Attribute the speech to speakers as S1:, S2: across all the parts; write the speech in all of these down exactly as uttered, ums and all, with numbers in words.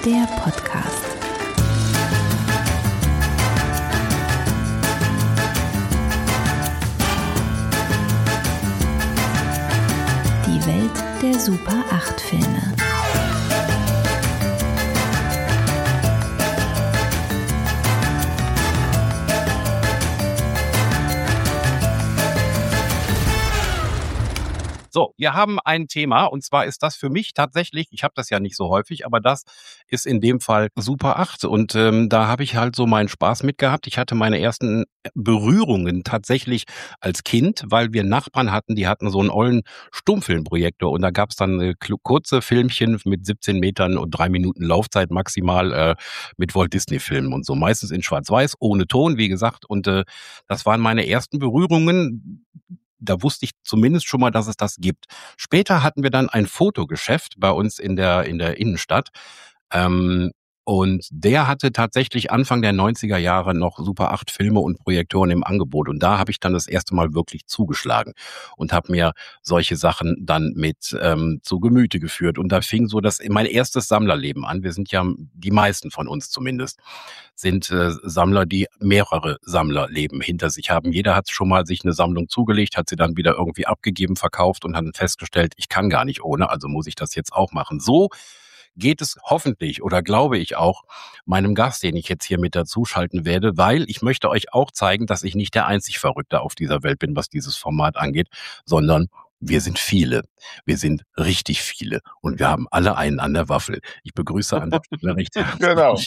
S1: der Podcast. Die Welt der Super acht Filme.
S2: So, wir haben ein Thema und zwar ist das für mich tatsächlich, ich habe das ja nicht so häufig, aber das ist in dem Fall Super acht und ähm, da habe ich halt so meinen Spaß mit gehabt. Ich hatte meine ersten Berührungen tatsächlich als Kind, weil wir Nachbarn hatten, die hatten so einen ollen Stummfilmprojektor und da gab es dann äh, kurze Filmchen mit siebzehn Metern und drei Minuten Laufzeit maximal äh, mit Walt Disney Filmen und so, meistens in Schwarz-Weiß, ohne Ton, wie gesagt, und äh, das waren meine ersten Berührungen. Da wusste ich zumindest schon mal, dass es das gibt. Später hatten wir dann ein Fotogeschäft bei uns in der in der Innenstadt. Ähm, und der hatte tatsächlich Anfang der neunziger Jahre noch Super acht Filme und Projektoren im Angebot. Und da habe ich dann das erste Mal wirklich zugeschlagen und habe mir solche Sachen dann mit ähm, zu Gemüte geführt. Und da fing so das mein erstes Sammlerleben an. Wir sind ja, die meisten von uns zumindest, sind äh, Sammler, die mehrere Sammlerleben hinter sich haben. Jeder hat schon mal sich eine Sammlung zugelegt, hat sie dann wieder irgendwie abgegeben, verkauft und hat festgestellt, ich kann gar nicht ohne, also muss ich das jetzt auch machen. So geht es hoffentlich oder glaube ich auch meinem Gast, den ich jetzt hier mit dazuschalten werde, weil ich möchte euch auch zeigen, dass ich nicht der einzig Verrückte auf dieser Welt bin, was dieses Format angeht, sondern wir sind viele. Wir sind richtig viele und wir haben alle einen an der Waffel. Ich begrüße an der Stelle recht herzlich.
S3: Genau.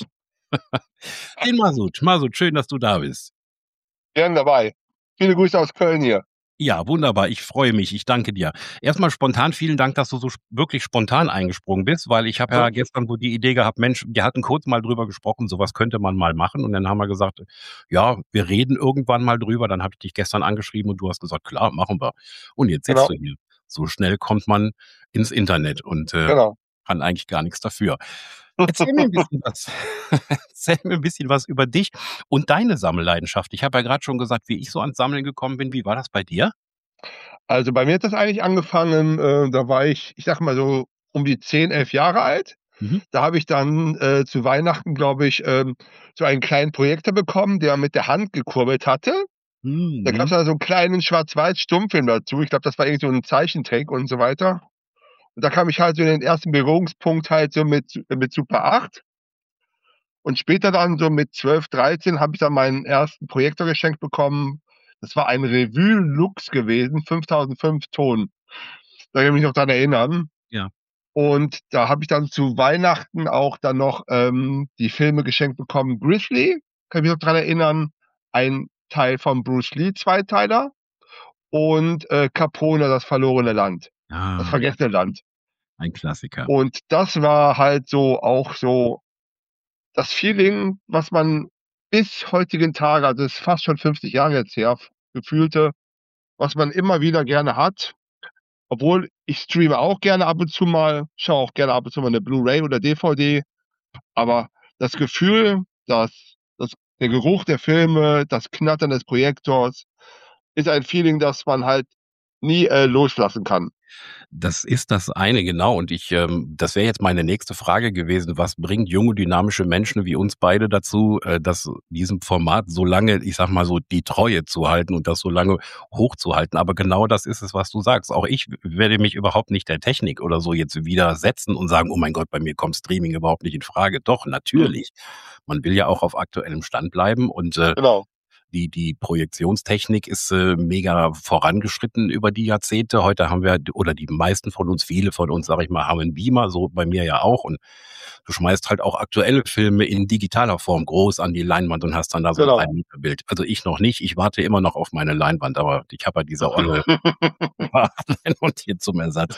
S2: Den Masud. Masud, schön, dass du da bist.
S3: Gern dabei. Viele Grüße aus Köln hier.
S2: Ja, wunderbar. Ich freue mich. Ich danke dir. Erstmal spontan, vielen Dank, dass du so wirklich spontan eingesprungen bist, weil ich habe ja gestern so die Idee gehabt, Mensch, wir hatten kurz mal drüber gesprochen, sowas könnte man mal machen. Und dann haben wir gesagt, ja, wir reden irgendwann mal drüber. Dann habe ich dich gestern angeschrieben und du hast gesagt, klar, machen wir. Und jetzt sitzt
S3: Genau.
S2: du hier. So schnell kommt man ins Internet und äh,
S3: Genau.
S2: kann eigentlich gar nichts dafür. Erzähl mir ein bisschen was. Erzähl mir ein bisschen was über dich und deine Sammelleidenschaft. Ich habe ja gerade schon gesagt, wie ich so ans Sammeln gekommen bin. Wie war das bei dir?
S3: Also bei mir hat das eigentlich angefangen, äh, da war ich, ich sag mal so um die zehn, elf Jahre alt.
S2: Mhm.
S3: Da habe ich dann äh, zu Weihnachten, glaube ich, ähm, so einen kleinen Projektor bekommen, der mit der Hand gekurbelt hatte.
S2: Mhm.
S3: Da gab es dann so einen kleinen Schwarz-Weiß-Stummfilm dazu. Ich glaube, das war irgendwie so ein Zeichentrick und so weiter. Und da kam ich halt so in den ersten Berührungspunkt halt so mit, mit Super acht. Und später dann so mit zwölf, dreizehn habe ich dann meinen ersten Projektor geschenkt bekommen. Das war ein Revue Lux gewesen, fünftausendfünf Ton. Da kann ich mich noch dran erinnern.
S2: Ja.
S3: Und da habe ich dann zu Weihnachten auch dann noch ähm, die Filme geschenkt bekommen. Grizzly, kann ich mich noch dran erinnern. Ein Teil von Bruce Lee, Zweiteiler. Und äh, Capone, das verlorene Land.
S2: Ah,
S3: Das vergessene Land.
S2: ein Klassiker.
S3: Und das war halt so auch so das Feeling, was man bis heutigen Tage, also es ist fast schon fünfzig Jahre jetzt her, gefühlte, was man immer wieder gerne hat. Obwohl ich streame auch gerne ab und zu mal, schaue auch gerne ab und zu mal eine Blu-ray oder D V D. Aber das Gefühl, dass, dass der Geruch der Filme, das Knattern des Projektors, ist ein Feeling, das man halt nie äh, loslassen kann.
S2: Das ist das eine, genau. Und ich, ähm, das wäre jetzt meine nächste Frage gewesen. Was bringt junge, dynamische Menschen wie uns beide dazu, äh, das diesem Format so lange, ich sag mal so, die Treue zu halten und das so lange hochzuhalten? Aber genau das ist es, was du sagst. Auch ich werde mich überhaupt nicht der Technik oder so jetzt widersetzen und sagen, oh mein Gott, bei mir kommt Streaming überhaupt nicht in Frage. Doch, natürlich. Man will ja auch auf aktuellem Stand bleiben und äh,
S3: Genau.
S2: Die, die Projektionstechnik ist äh, mega vorangeschritten über die Jahrzehnte. Heute haben wir, oder die meisten von uns, viele von uns, sage ich mal, haben einen Beamer, so bei mir ja auch. Und du schmeißt halt auch aktuelle Filme in digitaler Form groß an die Leinwand und hast dann da so
S3: Genau.
S2: ein drei Meter Bild. Also ich noch nicht, ich warte immer noch auf meine Leinwand, aber ich habe ja diese olle Leinwand hier zum Ersatz.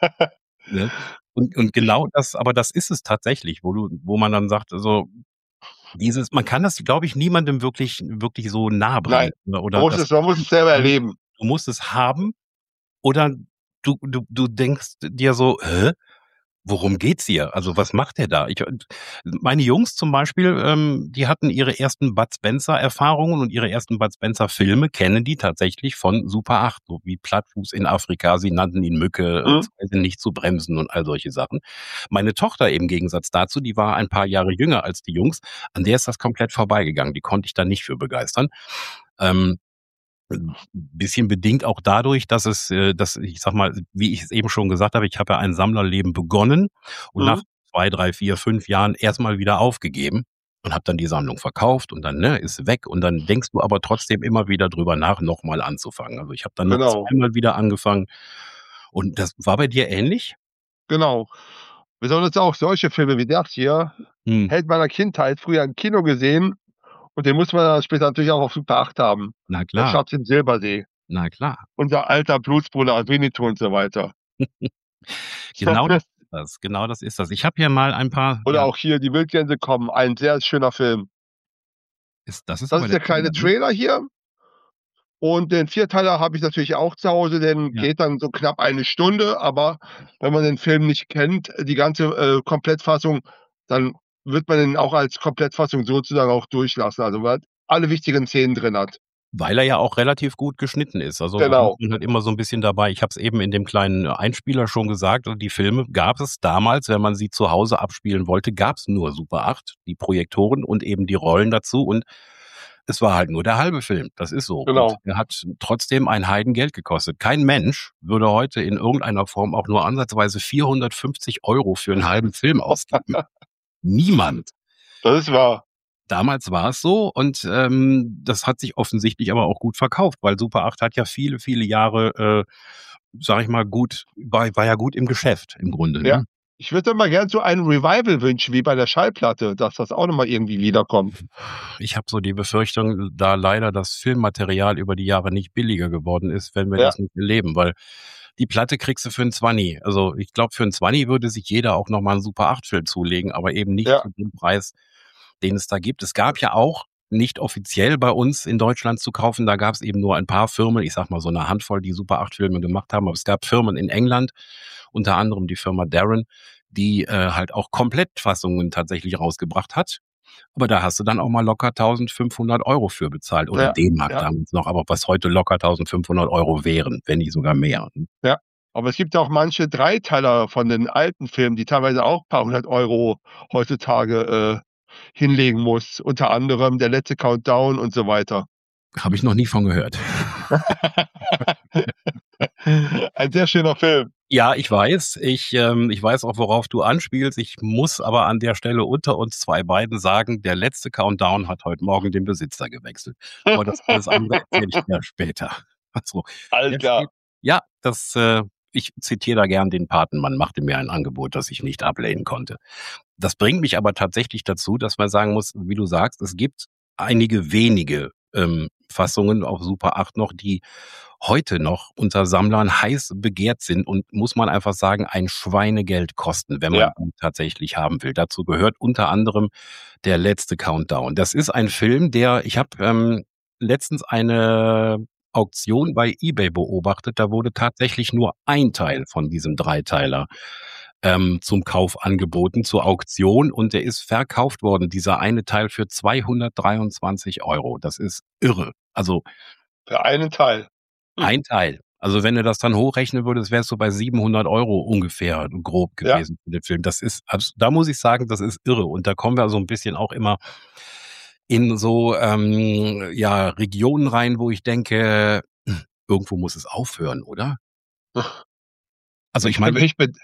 S2: Ne? Und, und genau das, aber das ist es tatsächlich, wo du, wo man dann sagt, also dieses, man kann das, glaube ich, niemandem wirklich, wirklich so nah bringen.
S3: Nein,
S2: Oder
S3: man muss,
S2: das,
S3: es, man muss es selber erleben.
S2: du musst es haben oder du, du, du denkst dir so, hä? worum geht's hier? Also, was macht der da? Ich meine Jungs zum Beispiel, ähm, die hatten ihre ersten Bud Spencer-Erfahrungen und ihre ersten Bud Spencer-Filme kennen die tatsächlich von Super acht, so wie Plattfuß in Afrika, sie nannten ihn Mücke, äh,
S3: Mhm.
S2: zwei sind nicht zu bremsen und all solche Sachen. Meine Tochter im Gegensatz dazu, die war ein paar Jahre jünger als die Jungs, an der ist das komplett vorbeigegangen. Die konnte ich da nicht für begeistern. Ähm, bisschen bedingt auch dadurch, dass es, äh, dass ich sag mal, wie ich es eben schon gesagt habe, ich habe ja ein Sammlerleben begonnen und nach
S3: Mhm.
S2: zwei, drei, vier, fünf Jahren erstmal wieder aufgegeben und habe dann die Sammlung verkauft und dann, ne, ist weg und dann denkst du aber trotzdem immer wieder drüber nach, nochmal anzufangen. Also ich habe dann noch
S3: Genau,
S2: zweimal wieder angefangen und das war bei dir ähnlich?
S3: genau. Besonders auch solche Filme wie das hier,
S2: Hm,
S3: Held meiner Kindheit, früher im Kino gesehen und den muss man dann später natürlich auch auf Super acht haben.
S2: na
S3: Der
S2: klar,
S3: Schatz im Silbersee,
S2: na klar.
S3: unser alter Blutsbruder Winnetou und so weiter.
S2: Genau das ist das, genau das ist das. Ich habe hier mal ein paar,
S3: Oder
S2: ja,
S3: auch hier Die Wildgänse kommen, ein sehr schöner Film.
S2: ist das ist
S3: Das
S2: aber
S3: ist
S2: der
S3: der kleine
S2: Trailer, ne?
S3: Trailer hier und den Vierteiler habe ich natürlich auch zu Hause, der
S2: Ja.
S3: geht dann so knapp eine Stunde, aber wenn man den Film nicht kennt, die ganze, äh, Komplettfassung, dann wird man den auch als Komplettfassung sozusagen auch durchlassen, also weil alle wichtigen Szenen drin hat.
S2: Weil er ja auch relativ gut geschnitten ist. Also, das muss
S3: Genau.
S2: man halt immer so 'n bisschen dabei ich habe es eben in dem kleinen Einspieler schon gesagt, und die Filme gab es damals, wenn man sie zu Hause abspielen wollte, gab's nur Super acht, die Projektoren und eben die Rollen dazu und es war halt nur der halbe Film. Das ist so. Und
S3: Genau.
S2: der hat trotzdem ein Heidengeld gekostet. Kein Mensch würde heute in irgendeiner Form auch nur ansatzweise vierhundertfünfzig Euro für 'n halben Film ausgeben. Niemand.
S3: Das ist wahr.
S2: Damals war es so und, ähm, das hat sich offensichtlich aber auch gut verkauft, weil Super acht hat ja viele, viele Jahre, äh, sage ich mal, gut war war ja gut im Geschäft im Grunde,
S3: Ja.
S2: ne?
S3: Ich würde mir gern so ein Revival wünschen wie bei der Schallplatte, dass das auch noch mal irgendwie wiederkommt.
S2: Ich habe so die Befürchtung, da leider das Filmmaterial über die Jahre nicht billiger geworden ist, werden wir
S3: Ja.
S2: das nicht erleben, weil die Platte kriegst du für 'n Zwanni. Also, ich glaube, für 'n Zwanni würde sich jeder auch noch mal 'n Super acht Film zulegen, aber eben nicht
S3: Ja.
S2: zu dem Preis, den es da gibt. Es gab ja auch nicht offiziell bei uns in Deutschland zu kaufen, da gab's eben nur ein paar Firmen, ich sage mal so 'ne Handvoll, die Super acht Filme gemacht haben, aber es gab Firmen in England, unter anderem die Firma Darren, die, äh, halt auch Komplettfassungen tatsächlich rausgebracht hat. Aber da hast du dann auch mal locker tausendfünfhundert Euro für bezahlt oder
S3: Ja,
S2: D-Mark
S3: ja.
S2: damals noch, aber was heute locker tausendfünfhundert Euro wären, wenn nicht sogar mehr, ne?
S3: Ja. Aber es gibt auch manche Dreiteiler von den alten Filmen, die teilweise auch paar hundert Euro heutzutage, äh, hinlegen muss, unter anderem Der letzte Countdown und so weiter.
S2: Habe ich noch nie von gehört.
S3: Ein sehr schöner Film.
S2: Ja, ich weiß. Ich, ähm ich weiß auch, worauf du anspielst. Ich muss aber an der Stelle unter uns zwei beiden sagen, Der letzte Countdown hat heute Morgen den Besitzer gewechselt. Aber das alles andere erzähle ich dir später. Also,
S3: Alles
S2: der steht
S3: klar.
S2: ja, das, äh ich zitiere da gern den Paten: „Man machte mir ein Angebot, das ich nicht ablehnen konnte.“ Das bringt mich aber tatsächlich dazu, dass man sagen muss, wie du sagst, es gibt einige wenige, ähm, Fassungen auf Super acht noch, die heute noch unter Sammlern heiß begehrt sind und, muss man einfach sagen, ein Schweinegeld kosten, wenn man
S3: Ja.
S2: ihn tatsächlich haben will. Dazu gehört unter anderem Der letzte Countdown. Das ist ein Film, der ich habe, ähm, letztens eine Auktion bei eBay beobachtet, da wurde tatsächlich nur ein Teil von diesem Dreiteiler, ähm, zum Kauf angeboten, zur Auktion und der ist verkauft worden, dieser eine Teil für zweihundertdreiundzwanzig Euro. Das ist irre. Also
S3: Für einen Teil. Hm.
S2: ein Teil. Also, wenn du das dann hochrechnen würdest, wärst du bei siebenhundert Euro ungefähr grob
S3: Ja.
S2: gewesen für den Film. Das ist abs da muss ich sagen, das ist irre und da kommen wir so 'n bisschen auch immer in so, ähm, ja, Regionen rein, wo ich denke, hm, irgendwo muss es aufhören, oder? Also, ich
S3: Ich wenn
S2: meine
S3: ich bed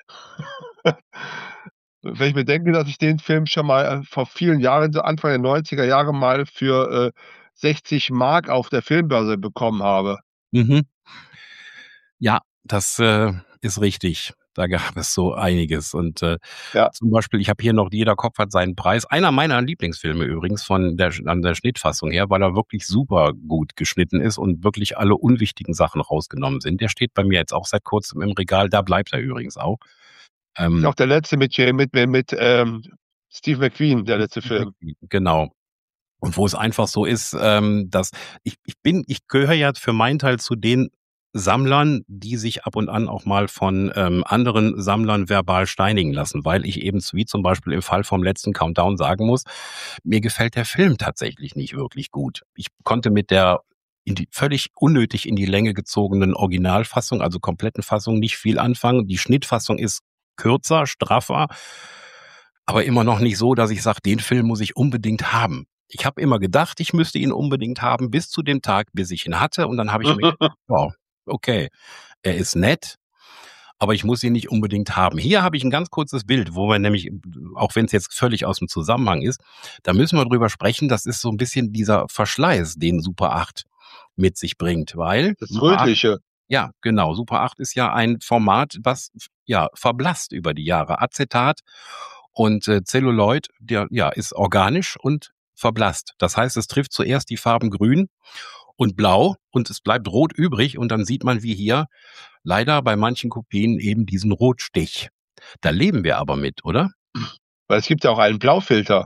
S3: wenn ich bedenke, dass ich den Film schon mal, äh, vor vielen Jahren, so Anfang der neunziger Jahre mal für, äh, sechzig Mark auf der Filmbörse bekommen habe.
S2: Mhm. Ja, das, äh, ist richtig. Da gab es so einiges und, äh,
S3: Ja.
S2: zum Beispiel, ich habe hier noch „Jeder Kopf hat seinen Preis“. Einer meiner Lieblingsfilme übrigens von der Sch an der Schnittfassung her, weil er wirklich super gut geschnitten ist und wirklich alle unwichtigen Sachen rausgenommen sind. Der steht bei mir jetzt auch seit Kurzem im Regal, da bleibt er übrigens auch.
S3: Ist
S2: Ähm
S3: auch der letzte mit J mit mit mit, ähm, Steve McQueen, der letzte Film.
S2: Genau. Und wo es einfach so ist, ähm, dass ich ich bin ich gehöre ja für meinen Teil zu den Sammlern, die sich ab und an auch mal von ähm, anderen Sammlern verbal steinigen lassen, weil ich eben, wie zum Beispiel im Fall vom letzten Countdown sagen muss, mir gefällt der Film tatsächlich nicht wirklich gut. Ich konnte mit der in die, völlig unnötig in die Länge gezogenen Originalfassung, also kompletten Fassung, nicht viel anfangen. Die Schnittfassung ist kürzer, straffer, aber immer noch nicht so, dass ich sage, den Film muss ich unbedingt haben. Ich habe immer gedacht, ich müsste ihn unbedingt haben, bis zu dem Tag, bis ich ihn hatte. Und dann habe ich mir gedacht, oh, okay, er ist nett, aber ich muss ihn nicht unbedingt haben. Hier habe ich ein ganz kurzes Bild, wo wir nämlich, auch wenn es jetzt völlig aus dem Zusammenhang ist, da müssen wir drüber sprechen, das ist so ein bisschen dieser Verschleiß, den Super acht mit sich bringt, weil
S3: Das
S2: Super acht,
S3: Rötliche.
S2: ja, genau, Super acht ist ja ein Format, was ja verblasst über die Jahre. Acetat und äh, Celluloid, der ja ist organisch und verblasst. Das heißt, es trifft zuerst die Farben Grün und Blau und es bleibt Rot übrig und dann sieht man wie hier leider bei manchen Kopien eben diesen Rotstich. Da leben wir aber mit, oder?
S3: Weil es gibt ja auch einen Blaufilter.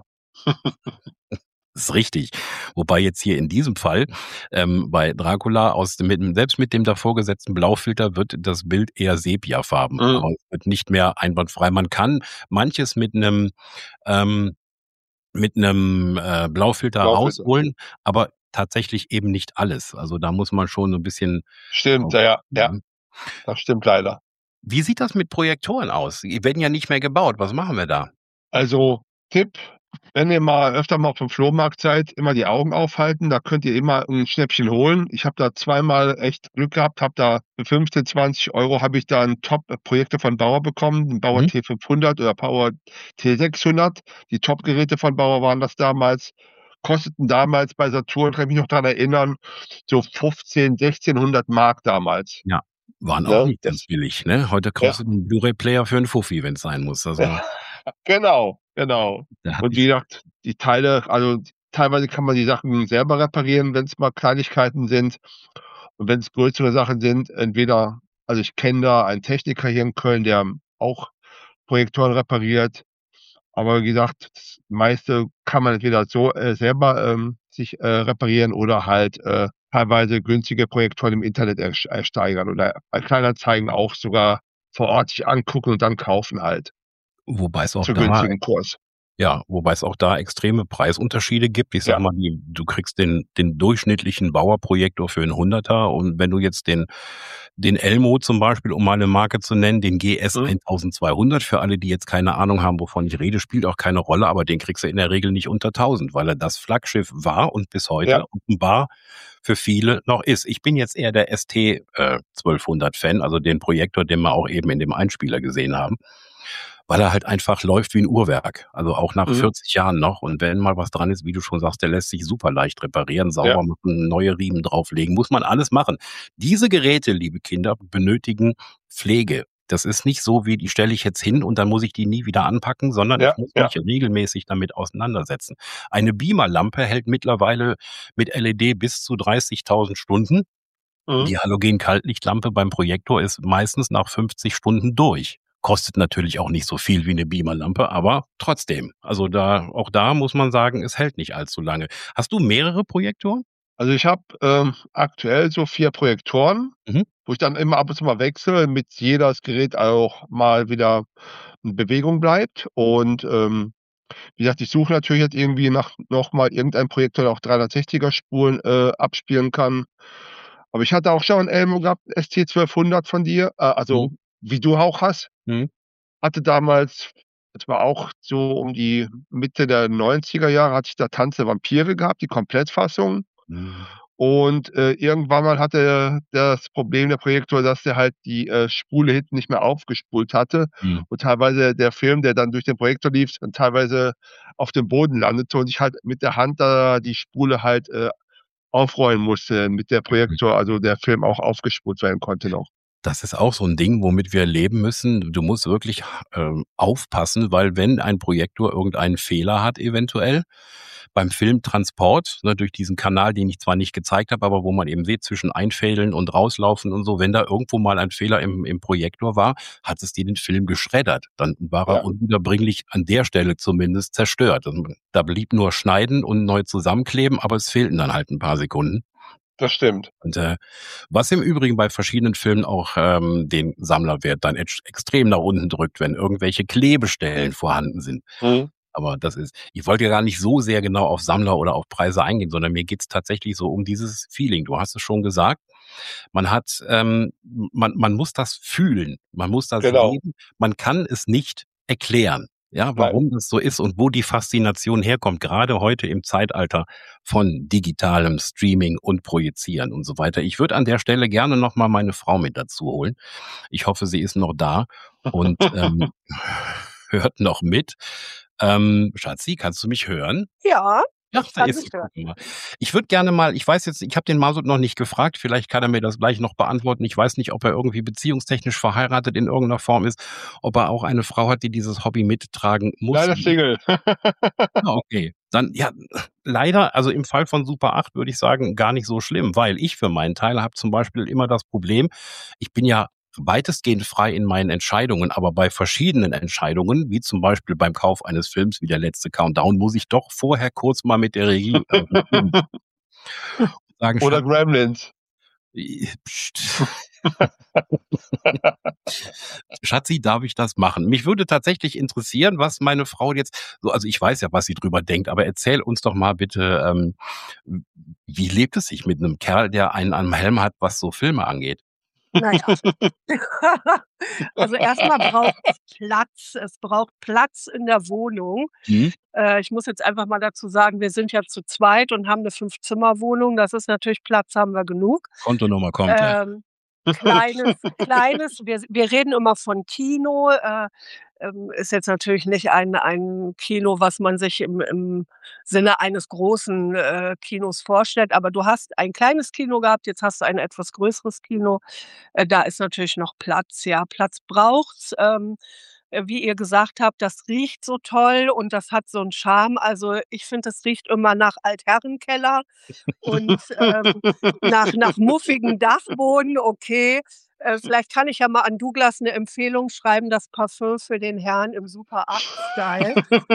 S2: Das ist richtig. Wobei jetzt hier in diesem Fall ähm, bei Dracula aus dem, mit, selbst mit dem davor gesetzten Blaufilter wird das Bild eher Sepiafarben.
S3: Mhm.
S2: Aber es wird nicht mehr einwandfrei. Man kann manches mit einem ähm, mit einem äh, Blaufilter,
S3: Blaufilter.
S2: rausholen, aber tatsächlich eben nicht alles. Also da muss man schon so ein bisschen.
S3: Stimmt, ja, ja, ja. Das stimmt leider.
S2: Wie sieht das mit Projektoren aus? Die werden ja nicht mehr gebaut. Was machen wir da?
S3: Also Tipp, wenn ihr mal öfter mal auf dem Flohmarkt seid, immer die Augen aufhalten, da könnt ihr immer ein Schnäppchen holen. Ich habe da zweimal echt Glück gehabt, habe da für fünfzehn, zwanzig Euro habe ich da einen Top-Projektor von Bauer bekommen, einen Bauer
S2: Mhm.
S3: T fünfhundert oder Bauer T sechshundert. Die Top-Geräte von Bauer waren das damals. Kosteten damals bei Saturn, kann ich mich noch daran erinnern, so fünfzehn, sechzehnhundert Mark damals.
S2: Ja, waren auch
S3: Ne?
S2: nicht ganz
S3: Das,
S2: billig, ne? Heute
S3: ja,
S2: kostet ein Blu-ray-Player für einen Fuffi, wenn es sein muss. Also
S3: genau, genau.
S2: da hab
S3: Und wie
S2: ich,
S3: gesagt, die Teile, also teilweise kann man die Sachen selber reparieren, wenn es mal Kleinigkeiten sind. Und wenn es größere Sachen sind, entweder, also ich kenne da einen Techniker hier in Köln, der auch Projektoren repariert. Aber wie gesagt, das meiste kann man entweder so äh, selber ähm, sich äh, reparieren oder halt äh, teilweise günstige Projektoren im Internet ersch- ersteigern oder bei Kleinanzeigen auch sogar vor Ort sich angucken und dann kaufen halt
S2: wobei es auch
S3: zu
S2: da,
S3: günstigen Kurs.
S2: ja, wobei es auch da extreme Preisunterschiede gibt. Ich sag
S3: Ja.
S2: mal, die, du kriegst den, den durchschnittlichen Bauerprojektor für einen Hunderter und wenn du jetzt den, den Elmo zum Beispiel, um mal eine Marke zu nennen, den G S
S3: Mhm.
S2: zwölfhundert, für alle, die jetzt keine Ahnung haben, wovon ich rede, spielt auch keine Rolle, aber den kriegst du in der Regel nicht unter tausend, weil er das Flaggschiff war und bis heute
S3: Ja.
S2: offenbar für viele noch ist. Ich bin jetzt eher der S T äh, zwölfhundert-Fan, also den Projektor, den wir auch eben in dem Einspieler gesehen haben, weil er halt einfach läuft wie ein Uhrwerk. Also auch nach
S3: Mhm.
S2: vierzig Jahren noch. Und wenn mal was dran ist, wie du schon sagst, der lässt sich super leicht reparieren, sauber
S3: Ja.
S2: machen, neue Riemen drauflegen, muss man alles machen. Diese Geräte, liebe Kinder, benötigen Pflege. Das ist nicht so wie, die stelle ich jetzt hin und dann muss ich die nie wieder anpacken, sondern
S3: Ja,
S2: ich muss
S3: ja.
S2: mich regelmäßig damit auseinandersetzen. Eine Beamerlampe hält mittlerweile mit L E D bis zu dreißigtausend Stunden.
S3: Mhm.
S2: Die Halogen-Kaltlichtlampe beim Projektor ist meistens nach fünfzig Stunden durch. Kostet natürlich auch nicht so viel wie eine Beamerlampe, aber trotzdem. Also da, auch da muss man sagen, es hält nicht allzu lange. Hast du mehrere Projektoren?
S3: Also ich habe ähm, aktuell so vier Projektoren,
S2: Mhm.
S3: wo ich dann immer ab und zu mal wechsle, damit jedes Gerät auch mal wieder in Bewegung bleibt. Und ähm, wie gesagt, ich suche natürlich jetzt irgendwie nach noch mal irgendein Projektor, der auch dreihundertsechziger Spuren äh, abspielen kann. Aber ich hatte auch schon einen Elmo gehabt, S T zwölfhundert von dir, äh, also
S2: Mhm.
S3: wie du auch hast.
S2: Mhm.
S3: Hatte damals, das war auch so um die Mitte der neunziger Jahre, hatte ich da Tanz der Vampire gehabt, die Komplettfassung.
S2: Mhm.
S3: Und äh, irgendwann mal hatte das Problem der Projektor, dass der halt die äh, Spule hinten nicht mehr aufgespult hatte
S2: Mhm.
S3: und teilweise der Film, der dann durch den Projektor lief, dann teilweise auf dem Boden landete und ich halt mit der Hand da die Spule halt äh, aufrollen musste, mit der Projektor, also der Film auch aufgespult werden konnte noch.
S2: Das ist auch so ein Ding, womit wir leben müssen. Du musst wirklich ähm, aufpassen, weil wenn ein Projektor irgendeinen Fehler hat, eventuell beim Filmtransport, ne, durch diesen Kanal, den ich zwar nicht gezeigt habe, aber wo man eben sieht, zwischen Einfädeln und rauslaufen und so, wenn da irgendwo mal ein Fehler im, im Projektor war, hat es dir den Film geschreddert. Dann war er
S3: Ja.
S2: unwiederbringlich an der Stelle zumindest zerstört. Also, da blieb nur schneiden und neu zusammenkleben, aber es fehlten dann halt ein paar Sekunden.
S3: Das stimmt.
S2: Und äh, was im Übrigen bei verschiedenen Filmen auch ähm, den Sammlerwert dann ex extrem nach unten drückt, wenn irgendwelche Klebestellen vorhanden sind.
S3: Mhm.
S2: Aber das ist ich wollte ja gar nicht so sehr genau auf Sammler oder auf Preise eingehen, sondern mir geht's tatsächlich so um dieses Feeling. Du hast es schon gesagt. Man hat, ähm, man man muss das fühlen. Man muss das
S3: Genau.
S2: leben. Man kann es nicht erklären, ja,
S3: Nein.
S2: warum das so ist und wo die Faszination herkommt, gerade heute im Zeitalter von digitalem Streaming und Projizieren und so weiter. Ich würde an der Stelle gerne noch mal meine Frau mit dazu holen. Ich hoffe, sie ist noch da und, ähm, hört noch mit. Ähm, Schatzi, kannst du mich hören?
S4: Ja,
S2: Ja,
S4: ich
S2: da
S4: kann
S2: ist
S4: dich
S2: sie.
S4: hören.
S2: Guck mal. Ich würde gerne mal ich weiß jetzt ich habe den Masud noch nicht gefragt, vielleicht kann er mir das gleich noch beantworten. Ich weiß nicht, ob er irgendwie beziehungstechnisch verheiratet in irgendeiner Form ist, ob er auch eine Frau hat, die dieses Hobby mittragen muss.
S3: Leider Single.
S2: Ah, okay. Dann ja, leider, also im Fall von Super acht würde ich sagen, gar nicht so schlimm, weil ich für meinen Teil habe zum Beispiel immer das Problem, ich bin ja weitestgehend frei in meinen Entscheidungen, aber bei verschiedenen Entscheidungen, wie zum Beispiel beim Kauf eines Films wie der letzte Countdown, muss ich doch vorher kurz mal mit der Regie äh, sagen,
S3: Oder
S2: Schatz,
S3: Gremlins.
S2: äh, pst. Schatzi, darf ich das machen? Mich würde tatsächlich interessieren, was meine Frau jetzt so also ich weiß ja, was sie drüber denkt, aber erzähl uns doch mal bitte, ähm, wie lebt es sich mit einem Kerl, der einen am Helm hat, was so Filme angeht?
S4: Na ja. Also erstmal braucht's Platz. Es braucht Platz in der Wohnung.
S2: Mhm.
S4: Äh, ich muss jetzt einfach mal dazu sagen, wir sind ja zu zweit und haben 'ne Fünf-Zimmer-Wohnung. Das ist natürlich Platz haben wir genug.
S2: Kontonummer kommt, ja.
S4: Ähm, kleines kleines wir wir reden immer von Kino, äh, ähm, ist jetzt natürlich nicht ein ein Kino, was man sich im im Sinne eines großen, äh, Kinos vorstellt, aber du hast ein kleines Kino gehabt, jetzt hast du ein etwas größeres Kino. Äh, da ist natürlich noch Platz, ja. Platz braucht's. Ähm, äh, wie ihr gesagt habt, das riecht so toll und das hat so 'n Charme. Also, ich finde, das riecht immer nach Altherrenkeller und, ähm, nach nach muffigem Dachboden, okay. Äh, vielleicht kann ich ja mal an Douglas 'ne Empfehlung schreiben, das Parfüm für den Herrn im Super acht-Style.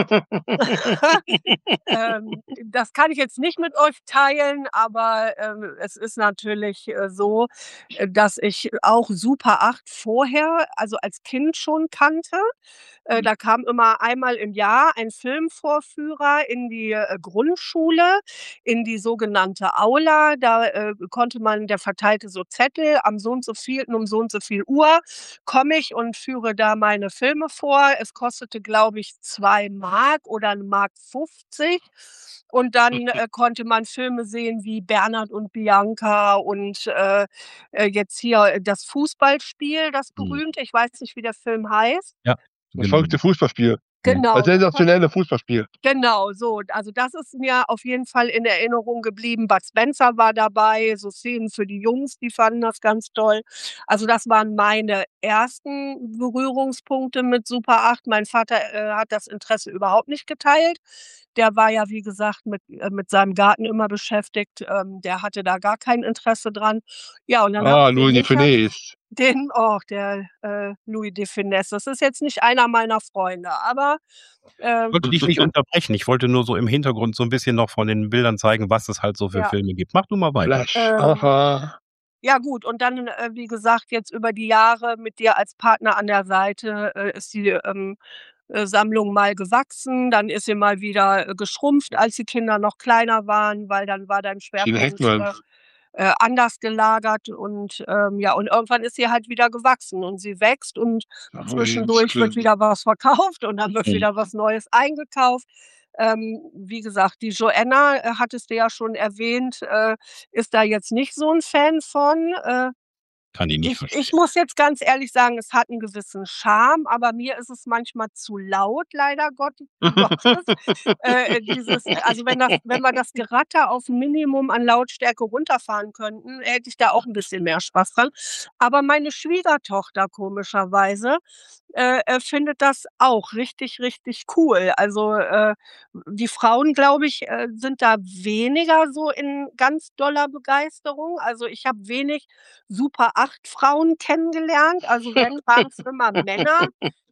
S4: Ähm, das kann ich jetzt nicht mit euch teilen, aber, ähm, es ist natürlich, äh, so, äh, dass ich auch Super acht vorher, also als Kind schon kannte. Äh,
S3: Mhm.
S4: da kam immer einmal im Jahr ein Filmvorführer in die, äh, Grundschule, in die sogenannte Aula. Da, äh, konnte man der verteilte so Zettel, am so und so vielten um so und so viel Uhr komme ich und führe da meine Filme vor. Es kostete, glaube ich, zwei Mark oder 'n Mark fünfzig. Und dann, äh, konnte man Filme sehen wie Bernhard und Bianca und, äh, äh, jetzt hier das Fußballspiel, das
S2: Mhm.
S4: berühmte. Ich weiß nicht, wie der Film heißt.
S2: Ja,
S3: Das
S2: genau.
S3: verrückte Fußballspiel.
S2: Mhm.
S4: Genau,
S3: Das
S4: das war
S3: sensationelle Fußballspiel.
S4: genau, so. Also, das ist mir auf jeden Fall in Erinnerung geblieben. Bud Spencer war dabei, so Szenen für die Jungs, die fanden das ganz toll. Also, das waren meine ersten Berührungspunkte mit Super acht. Mein Vater, äh, hat das Interesse überhaupt nicht geteilt. Der war ja, wie gesagt, mit äh, mit seinem Garten immer beschäftigt. Ähm, der hatte da gar kein Interesse dran. Ja, und dann habe
S3: Ah,
S4: ich den
S3: Louis de
S4: hinter
S3: Funès.
S4: den oh, der, äh, Louis de Funès. Das ist jetzt nicht einer meiner Freunde, aber,
S2: Ich
S4: ähm
S2: wollte dich nicht unterbrechen. Ich wollte nur so im Hintergrund so 'n bisschen noch von den Bildern zeigen, was es halt so für
S4: Ja.
S2: Filme gibt. Mach du mal weiter.
S3: Flash,
S4: Ähm,
S3: aha.
S4: ja gut, und dann, äh, wie gesagt, jetzt über die Jahre mit dir als Partner an der Seite, äh, ist die, ähm, äh, Sammlung mal gewachsen, dann ist sie mal wieder, äh, geschrumpft, als die Kinder noch kleiner waren, weil dann war dein
S3: Gene
S4: Schwerpunkt,
S3: Hackman.
S4: äh, äh, anders gelagert und, ähm, ja, und irgendwann ist sie halt wieder gewachsen und sie wächst und zwischendurch wird wieder was verkauft und dann wird
S2: Mhm.
S4: wieder was Neues eingekauft. Ähm, wie gesagt, die Joanna, äh, hattest du ja schon erwähnt, äh, ist da jetzt nicht so 'n Fan von. Äh,
S2: Kann ich nicht
S4: ich
S2: verstehen.
S4: ich muss jetzt ganz ehrlich sagen, es hat 'n gewissen Charme, aber mir ist es manchmal zu laut, leider Gott Gottes. Äh, äh, dieses also, wenn das wenn wir das Geratter auf 'n Minimum an Lautstärke runterfahren könnten, hätte ich da auch 'n bisschen mehr Spaß dran. Aber meine Schwiegertochter komischerweise, äh, äh, findet das auch richtig, richtig cool. Also, äh, die Frauen, glaube ich, äh, sind da weniger so in ganz doller Begeisterung. Also, ich habe wenig Super acht Frauen kennengelernt. Also, wenn, waren's immer Männer,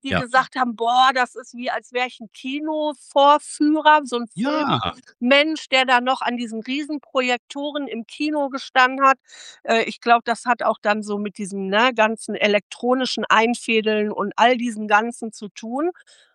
S4: die
S2: Ja.
S4: gesagt haben, boah, das ist wie, als wäre ich ein Kinovorführer, so ein
S2: Ja.
S4: Filmmensch, der da noch an diesen Riesenprojektoren im Kino gestanden hat. Äh, ich glaube, das hat auch dann so mit diesem, ne, ganzen elektronischen Einfädeln und all diesem Ganzen zu tun.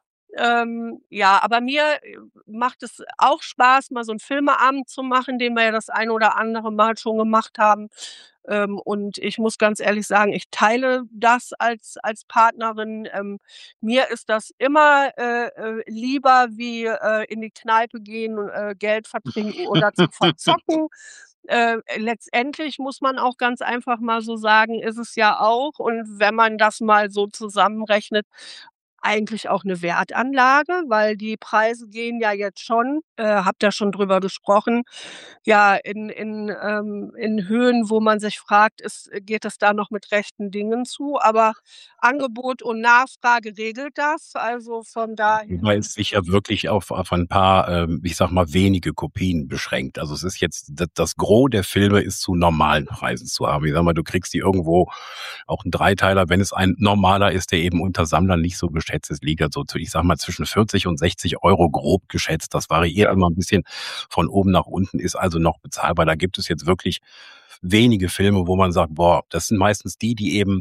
S4: Ähm, ja, aber mir äh, macht es auch Spaß, mal so 'n Filmeabend zu machen, den wir ja das ein oder andere Mal schon gemacht haben. Ähm, und ich muss ganz ehrlich sagen, ich teile das als als Partnerin. Ähm, mir ist das immer, äh, äh, lieber wie, äh, in die Kneipe gehen und, äh, Geld vertrinken oder zu verzocken. Äh, letztendlich muss man auch ganz einfach mal so sagen, ist es ja auch, und wenn man das mal so zusammenrechnet, eigentlich auch 'ne Wertanlage, weil die Preise gehen ja jetzt schon, äh, habt ihr schon drüber gesprochen, ja, in in, ähm in Höhen, wo man sich fragt, ist geht es da noch mit rechten Dingen zu? Aber Angebot und Nachfrage regelt das. Also von daher,
S2: Wobei es sich ja wirklich auf auf ein paar, ähm, ich sage mal, wenige Kopien beschränkt. Also, es ist jetzt d das Gros der Filme ist zu normalen Preisen zu haben. Ich sage mal, du kriegst die irgendwo auch 'n Dreiteiler, wenn es ein normaler ist, der eben unter Sammlern nicht so geschätzt ist, liegt er so zu, ich sage mal, zwischen vierzig und sechzig Euro grob geschätzt. Das variiert
S3: Ja.
S2: immer 'n bisschen von oben nach unten, ist also noch bezahlbar. Da gibt es jetzt wirklich wenige Filme, wo man sagt: „Boah“, das sind meistens die, die eben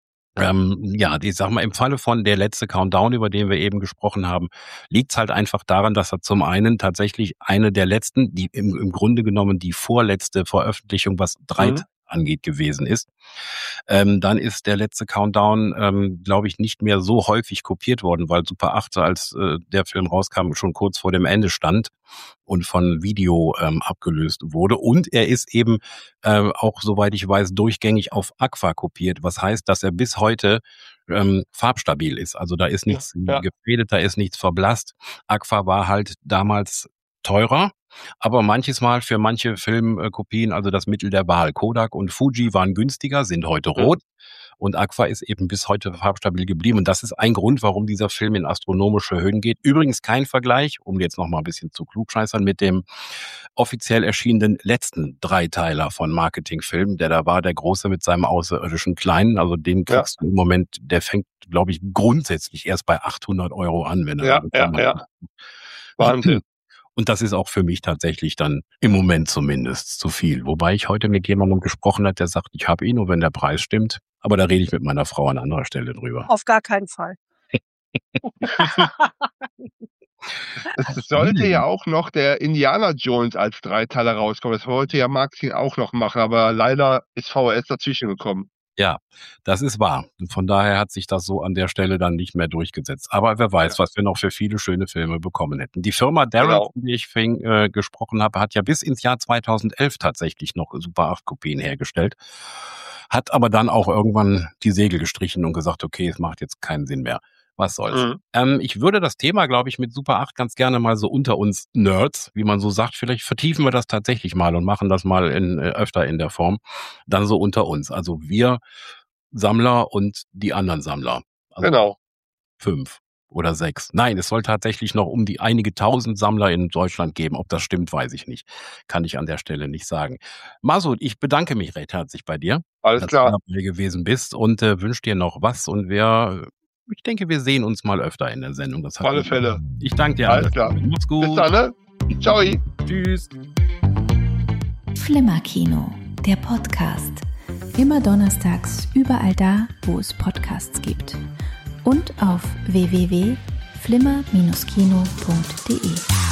S2: ähm, ja, ich sage mal, im Falle von Der letzte Countdown, über den wir eben gesprochen haben, liegt's halt einfach daran, dass er zum einen tatsächlich eine der letzten, die im im Grunde genommen die vorletzte Veröffentlichung, was drei
S3: Mhm.
S2: angeht, gewesen ist. Ähm, dann ist Der letzte Countdown, ähm, glaube ich, nicht mehr so häufig kopiert worden, weil Super acht, als äh, der Film rauskam, schon kurz vor dem Ende stand und von Video ähm, abgelöst wurde. Und er ist eben äh, auch, soweit ich weiß, durchgängig auf Agfa kopiert, was heißt, dass er bis heute ähm, farbstabil ist. Also da ist
S3: Ja,
S2: nichts
S3: ja.
S2: gefädet, da ist nichts verblasst. Agfa war halt damals teurer, aber manches Mal für manche Filmkopien, also das Mittel der Wahl. Kodak und Fuji waren günstiger, sind heute
S3: Mhm.
S2: rot. Und Agfa ist eben bis heute farbstabil geblieben. Und das ist ein Grund, warum dieser Film in astronomische Höhen geht. Übrigens kein Vergleich, um jetzt noch mal ein bisschen zu klugscheißern, mit dem offiziell erschienenen letzten Dreiteiler von Marketingfilm, der da war, der große mit seinem außerirdischen Kleinen. Also den
S3: Ja.
S2: kriegst du im Moment, der fängt, glaube ich, grundsätzlich erst bei achthundert Euro an, wenn er
S3: Ja,
S2: da
S3: ja,
S2: bekommen
S3: ja.
S2: hat.
S3: Wahnsinn.
S2: Und das ist auch für mich tatsächlich dann im Moment zumindest zu viel. Wobei ich heute mit jemandem gesprochen habe, der sagt, ich habe ihn, nur wenn der Preis stimmt. Aber da rede ich mit meiner Frau an anderer Stelle drüber.
S4: Auf gar keinen Fall.
S3: Es sollte
S2: Hm.
S3: ja auch noch der Indiana Jones als Dreiteiler rauskommen. Das wollte ja Martin auch noch machen, aber leider ist V H S dazwischen gekommen.
S2: Ja, das ist wahr. Von daher hat sich das so an der Stelle dann nicht mehr durchgesetzt. Aber wer weiß,
S3: Ja.
S2: was wir noch für viele schöne Filme bekommen hätten. Die Firma Darren,
S3: Genau.
S2: von der ich fing, äh, gesprochen habe, hat ja bis ins Jahr zweitausendelf tatsächlich noch Super acht Kopien hergestellt. Hat aber dann auch irgendwann die Segel gestrichen und gesagt, okay, es macht jetzt keinen Sinn mehr. Was soll's.
S3: Mhm.
S2: Ähm, ich würde das Thema, glaube ich, mit Super acht ganz gerne mal so unter uns Nerds, wie man so sagt, vielleicht vertiefen wir das tatsächlich mal und machen das mal in, äh, öfter in der Form, dann so unter uns. Also wir Sammler und die anderen Sammler. Also
S3: Genau.
S2: fünf oder sechs. Nein, es soll tatsächlich noch um die einige tausend Sammler in Deutschland geben. Ob das stimmt, weiß ich nicht. Kann ich an der Stelle nicht sagen. Masud, ich bedanke mich recht herzlich bei dir,
S3: Alles
S2: dass
S3: klar.
S2: du dabei gewesen bist und äh, wünsche dir noch was. Und wir, ich denke, wir sehen uns mal öfter in der Sendung. Das
S3: Auf
S2: hat
S3: alle
S2: mich-
S3: Fälle.
S2: Ich danke dir.
S3: Alles
S2: an der
S3: klar.
S2: Stelle. Mach's
S3: Bis
S2: gut.
S3: dann, ne? Ciao.
S2: Tschüss.
S1: Flimmerkino, der Podcast. Immer donnerstags überall da, wo es Podcasts gibt. Und auf w w w punkt flimmer Bindestrich kino punkt de.